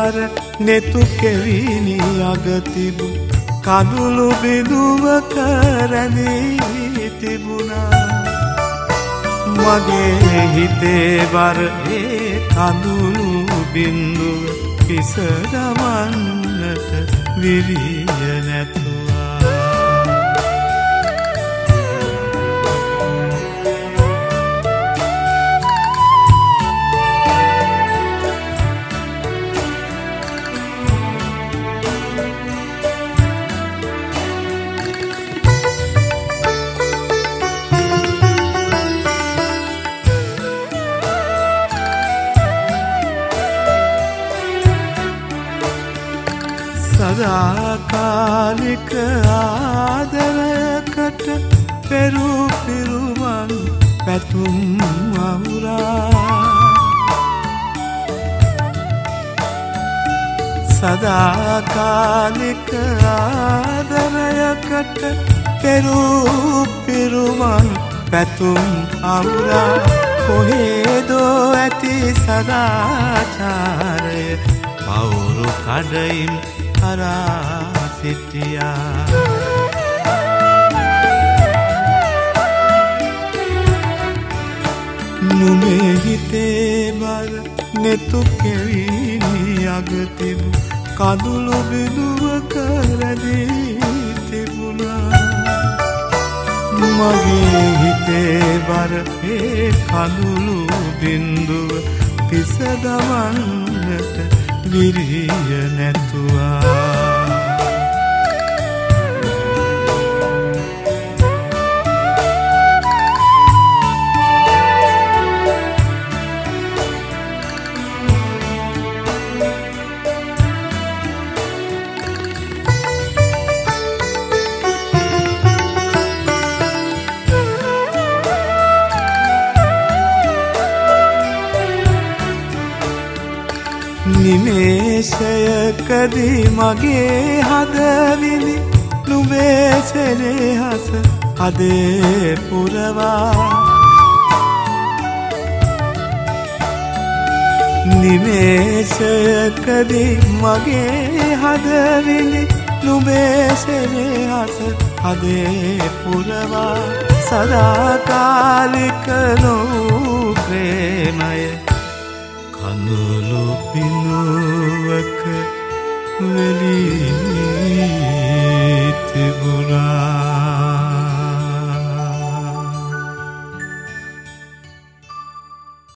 බර නෙතු කෙවිනි අගතිබු කඳුළු බිඳුවක රැඳී තිබුණා මගේ හිතේ බර ඒ කඳුළු බිඳුව පිස දමන්නට විරිය නැතුවා සදාකාලික ආදරයකට පෙරු පිරුවන් පැතුම් අවුරා සදාකාලික ආදරයකට පෙරු පිරුවන් පැතුම් අවුරා කොහේදෝ ඇති සදාචාරය පවුරු කඩයින් හරා සිටියා නුඹේ හිතේ බර නෙතු කෙවිනි අගතිබු කඳුළු බිඳුවක රැඳී තිබුණා මගේ හිතේ බර ඒ කඳුළු බිඳුව පිස දමන්නට විරිය නැතුවා නිමේෂයකදී මගේ හදවිලි නුඹේ සෙනෙහස හදේ පුරවා නිමේෂයකදී මගේ හදවිලි නුඹේ සෙනෙහස හදේ පුරවා සදාකාලික වූ ප්‍රේමය කඳුළු බිඳුවක වෙලී තිබුණා